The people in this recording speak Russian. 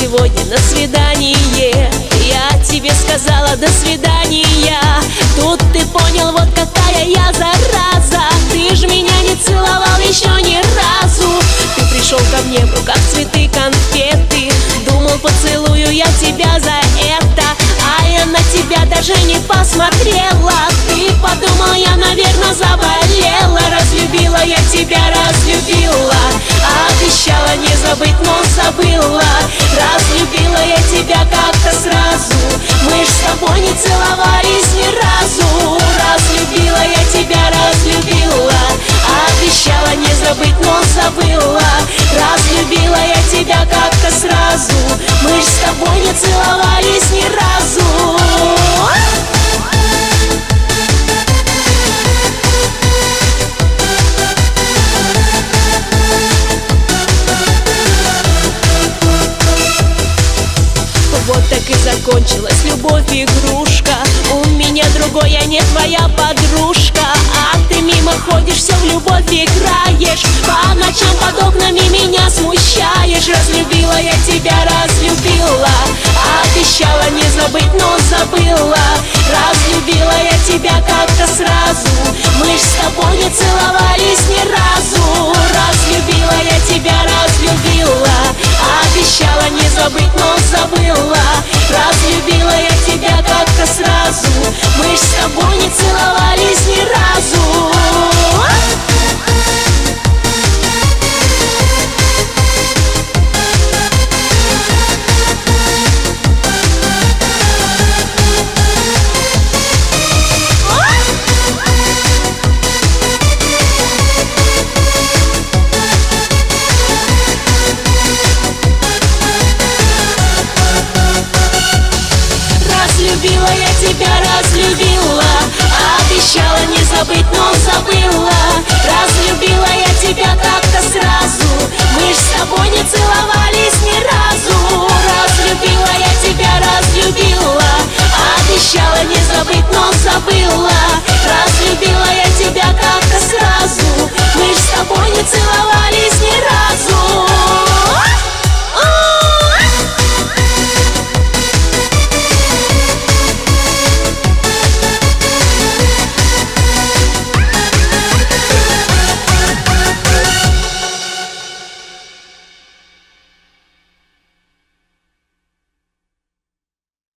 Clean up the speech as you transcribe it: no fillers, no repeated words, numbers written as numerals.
сегодня на свидание. Я тебе сказала до свидания. Тут ты понял, вот какая я зараза. Ты ж меня не целовал еще ни разу. Ты пришел ко мне в руках цветы, конфеты. Думал, поцелую я тебя за это, а я на тебя даже не посмотрела. Ты подумал, я, наверное, заболела. Разлюбила я тебя, разлюбила. Обещала не забыть, но забыла. Разлюбила я тебя как-то сразу. Мы ж с тобой не целовались ни разу. Разлюбила я тебя, разлюбила. Обещала не забыть, но забыла. Разлюбила я тебя как-то сразу. Мы ж с тобой не целовались ни разу. Вот так и закончилась любовь-игрушка. У меня другой, я не твоя подружка. А ты мимо ходишь, все в любовь играешь. По ночам под окнами меня смущаешь. Разлюбила я тебя, разлюбила. Обещала не забыть, но забыла. Разлюбила я тебя как-то сразу. Мы ж с тобой не целовались ни разу. Разлюбила я тебя, разлюбила. Обещала не забыть, но забыла. Разлюбила я тебя как-то сразу. Мы ж с тобой не целовались ни разу. Разлюбила я тебя, разлюбила. Обещала не забыть, но забыла. Разлюбила я тебя как-то сразу. Мы ж с тобой не целовались ни разу. Разлюбила я